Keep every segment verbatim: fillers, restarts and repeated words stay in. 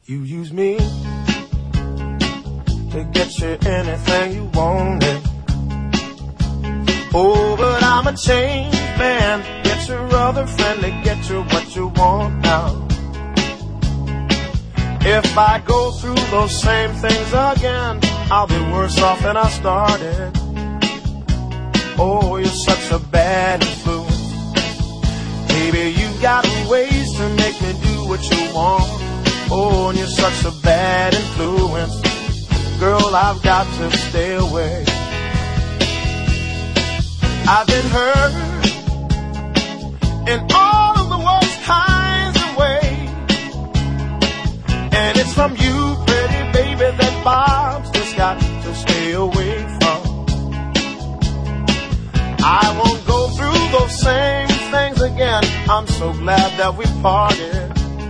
You use me to get you anything you wanted. Oh, but I'm a changed man. Get your other friend to get you what you want now. If I go through those same things again, I'll be worse off than I started. Oh, you're such a bad influence. Baby, you got ways to make me do what you want. Oh, and you're such a bad influence. Girl, I've got to stay away. I've been hurt in all of the worst kinds of ways. And it's from you, pretty baby, that Bob's just got to stay away from. I won't go through those same things again. I'm so glad that we parted.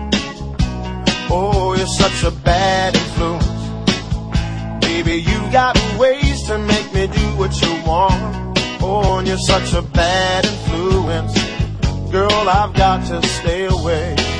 Oh, you're such a bad influence. Baby, you got ways to make me do what you want. Oh, and you're such a bad influence. Girl, I've got to stay away.